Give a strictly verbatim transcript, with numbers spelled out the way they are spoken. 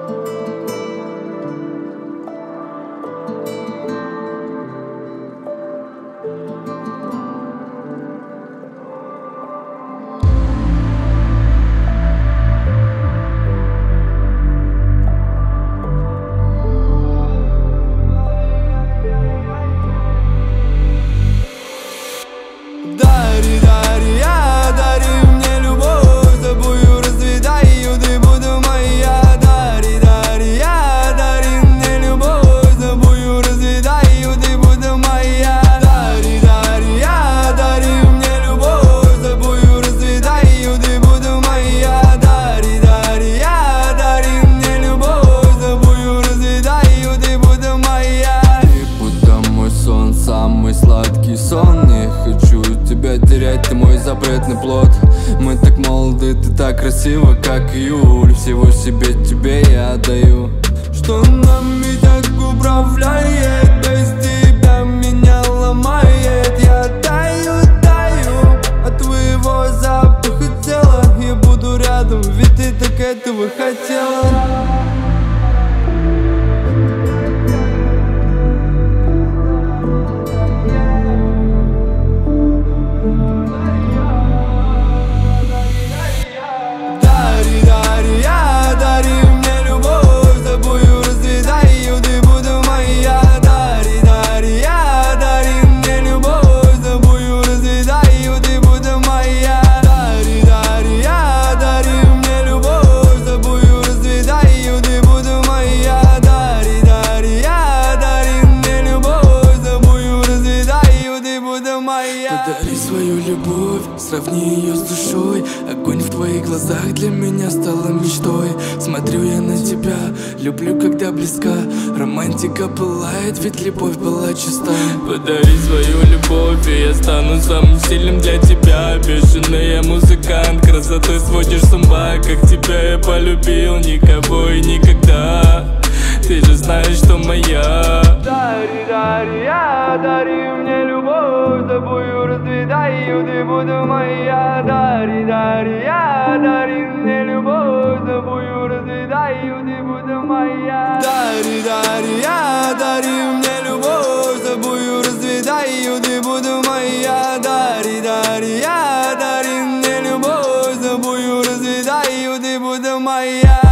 Дари, дари, я, дари мне любовь, тобою развитаю, ты буду моя. Дари, дари, я, дари мне любовь, тобою развитаю, ты буду моя. Дари, дари, я, дари мне любовь, тобою развитаю, ты буду моя. Дари, дари, я, дари мне любовь, тобою развитаю, ты буду моя. Ты будто мой сон, самый сладкий сон. Не хочу тебя терять, ты мой запретный плод. Мы так молоды, ты так красива, как июль. Всего себе тебе я отдаю. Что нами так управляет? Без тебя меня ломает. Я таю, таю от твоего запаха тела. Я буду рядом, ведь ты так этого хотела. Подари свою любовь, сравни ее с душой. Огонь в твоих глазах для меня стала мечтой. Смотрю я на тебя, люблю, когда близка. Романтика пылает, ведь любовь была чиста. Подари свою любовь, и я стану самым сильным для тебя. Бешеный я музыкант, красотой сводишь с ума. Как тебя я полюбил, никого и никогда. Ты же знаешь, что моя. Дари, дари, я, дари мне любовь, тобою расцветаю, ты буду моя. Дари, дари, я, дари мне любовь, тобою расцветаю, ты буду моя. Дари, дари, я, дари мне любовь, тобою расцветаю, ты буду моя. Дари, дари, я, дари мне любовь, тобою расцветаю, ты буду моя.